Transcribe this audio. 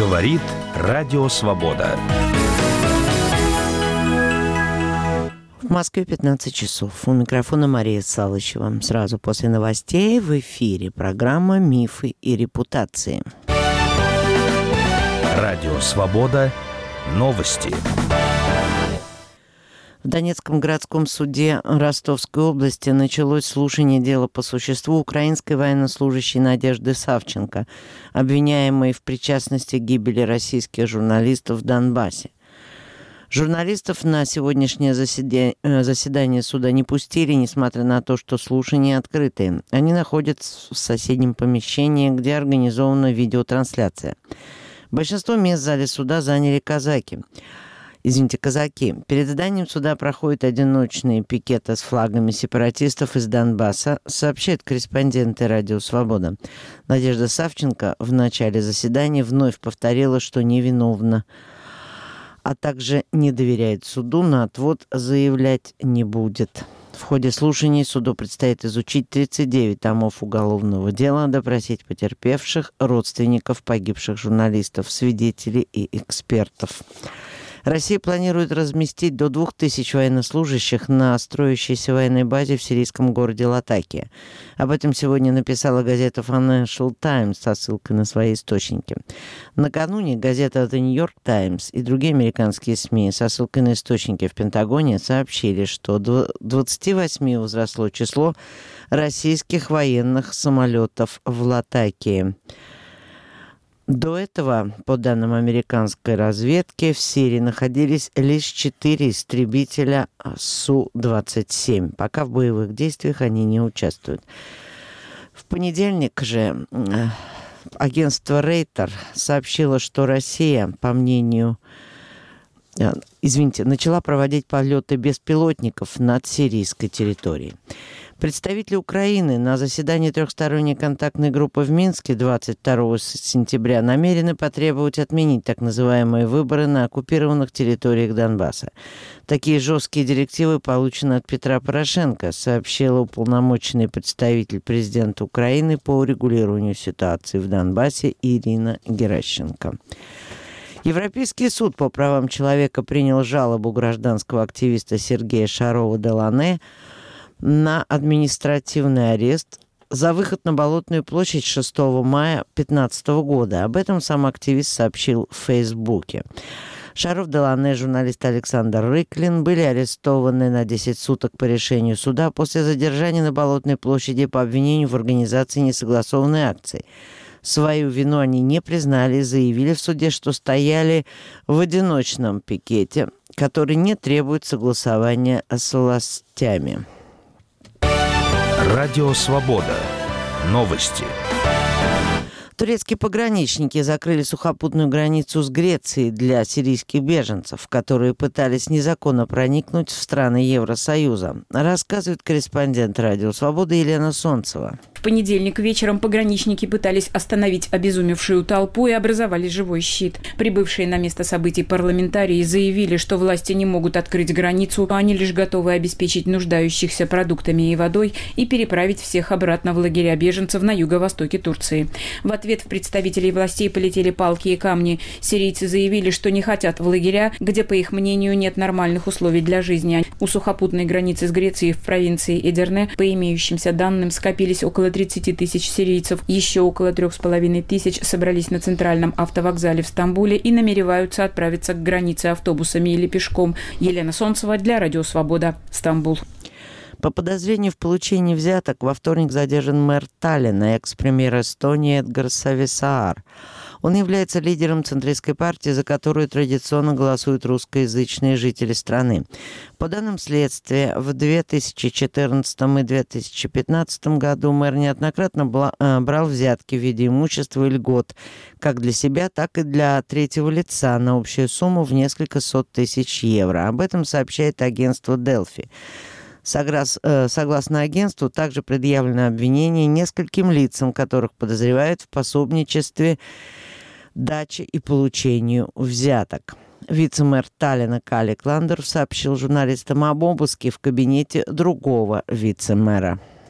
Говорит Радио Свобода. В Москве 15 часов. У микрофона Мария Салычева. Сразу после новостей в эфире программа «Мифы и репутации». Радио Свобода. Новости. В Донецком городском суде Ростовской области началось слушание дела по существу украинской военнослужащей Надежды Савченко, обвиняемой в причастности к гибели российских журналистов в Донбассе. Журналистов на сегодняшнее заседание суда не пустили, несмотря на то, что слушания открытые. Они находятся в соседнем помещении, где организована видеотрансляция. Большинство мест в зале суда заняли казаки. Перед зданием суда проходят одиночные пикеты с флагами сепаратистов из Донбасса, сообщает корреспондент Радио Свобода. Надежда Савченко в начале заседания вновь повторила, что невиновна, а также не доверяет суду, на отвод заявлять не будет. В ходе слушаний суду предстоит изучить 39 томов уголовного дела, допросить потерпевших, родственников погибших журналистов, свидетелей и экспертов. Россия планирует разместить до 2000 военнослужащих на строящейся военной базе в сирийском городе Латакия. Об этом сегодня написала газета Financial Times со ссылкой на свои источники. Накануне газета The New York Times и другие американские СМИ со ссылкой на источники в Пентагоне сообщили, что до 28 возросло число российских военных самолетов в Латакии. До этого, по данным американской разведки, в Сирии находились лишь 4 истребителя Су-27. Пока в боевых действиях они не участвуют. В понедельник же агентство Рейтер сообщило, что Россия, начала проводить полеты беспилотников над сирийской территорией. Представители Украины на заседании трехсторонней контактной группы в Минске 22 сентября намерены потребовать отменить так называемые выборы на оккупированных территориях Донбасса. Такие жесткие директивы получены от Петра Порошенко, сообщила уполномоченный представитель президента Украины по урегулированию ситуации в Донбассе Ирина Геращенко. Европейский суд по правам человека принял жалобу гражданского активиста Сергея Шарова-Делане на административный арест за выход на Болотную площадь 6 мая 2015 года. Об этом сам активист сообщил в Фейсбуке. Шаров-Делане и журналист Александр Рыклин были арестованы на 10 суток по решению суда после задержания на Болотной площади по обвинению в организации несогласованной акции. Свою вину они не признали и заявили в суде, что стояли в одиночном пикете, который не требует согласования с властями. Радио Свобода. Новости. Турецкие пограничники закрыли сухопутную границу с Грецией для сирийских беженцев, которые пытались незаконно проникнуть в страны Евросоюза, рассказывает корреспондент Радио Свобода Елена Солнцева. В понедельник вечером пограничники пытались остановить обезумевшую толпу и образовали живой щит. Прибывшие на место событий парламентарии заявили, что власти не могут открыть границу, а они лишь готовы обеспечить нуждающихся продуктами и водой и переправить всех обратно в лагеря беженцев на юго-востоке Турции. В ответ в представителей властей полетели палки и камни. Сирийцы заявили, что не хотят в лагеря, где, по их мнению, нет нормальных условий для жизни. У сухопутной границы с Грецией в провинции Эдирне, по имеющимся данным, скопились около 30 тысяч сирийцев. Еще около 3,5 тысяч собрались на центральном автовокзале в Стамбуле и намереваются отправиться к границе автобусами или пешком. Елена Солнцева для Радио Свобода, Стамбул. По подозрению в получении взяток во вторник задержан мэр Таллина, экс-премьер Эстонии Эдгар Сависаар. Он является лидером центристской партии, за которую традиционно голосуют русскоязычные жители страны. По данным следствия, в 2014 и 2015 году мэр неоднократно брал взятки в виде имущества и льгот, как для себя, так и для третьего лица, на общую сумму в несколько сот тысяч евро. Об этом сообщает агентство Delphi. Согласно агентству, также предъявлено обвинение нескольким лицам, которых подозревают в пособничестве даче и получению взяток. Вице-мэр Таллина Калли Кландер сообщил журналистам об обыске в кабинете другого вице-мэра.